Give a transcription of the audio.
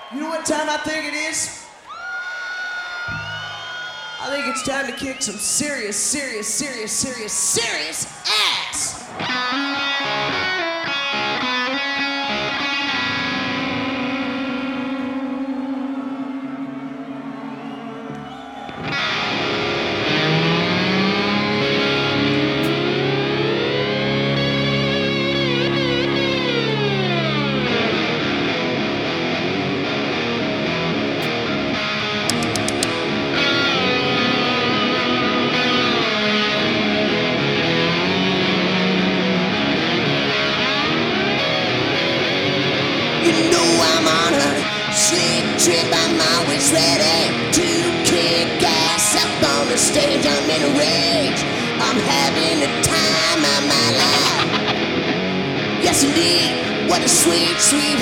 You know what time I think it is? I think it's time to kick some serious ass. I'm on a sweet trip, I'm always ready to kick ass up on the stage. I'm in a rage, I'm having the time of my life. Yes indeed, what a sweet